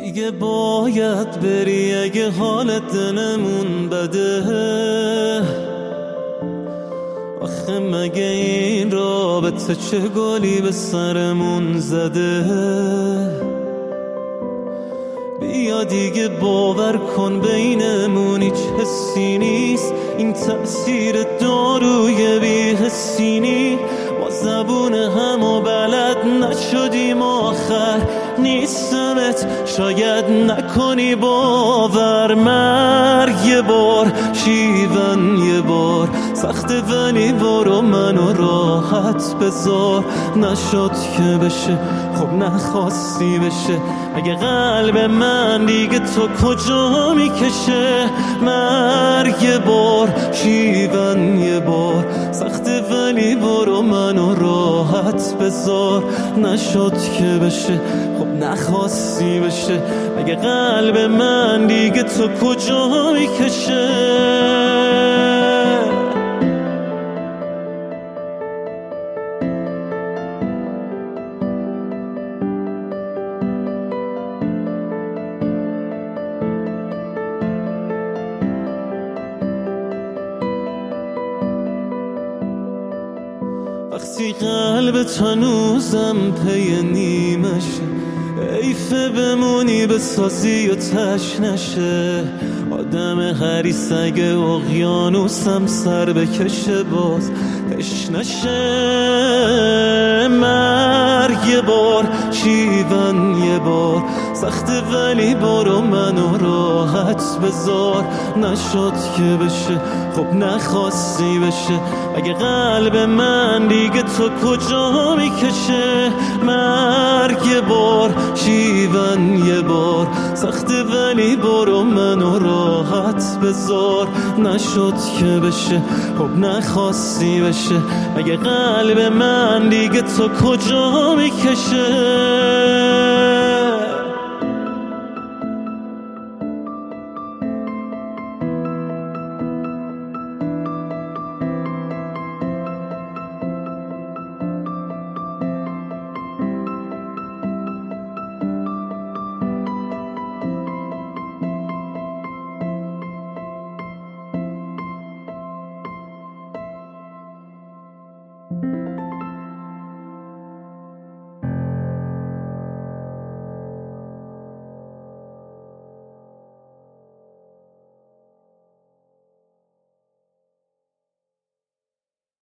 دیگه باید بری اگه حالت دلمون بده. آخه مگه این رابطه چه گلی به سرمون زده؟ بیا دیگه باور کن بینمون هیچ حسی نیست، این تأثیر داروی بی‌حسی نیست. ما زبون همو بلد نشدیم آخر نیستمت شاید نکنی باور. مرگ یه بار شیون یه بار سخته ولی برو منو راحت بذار. نشد که بشه خب نخواستی بشه، مگه قلب من دیگه تو کجا میکشه؟ مرگ یه بار شیون یه بار سخته ولی برو منو راحت بذار. نشد که بشه خب نخواستی بشه، مگه قلب من دیگه تو کجا میکشه؟ وقتی قلب هنوزم پی نیمشه، حیفه بمونی بسازی و تش نشه. آدم حریص اگه اقیانوسم سر بکشه باز تش نشه. مرگ یه بار شیون یه بار سخته ولی برو منو راحت بذار. نشد که بشه خب نخواستی بشه، اگه قلب من دیگه تو کجا میکشه؟ مرگ یه بار شیون یه بار سخته ولی برو منو راحت بذار. نشد که بشه خب نخواستی بشه، اگه قلب من دیگه تو کجا میکشه؟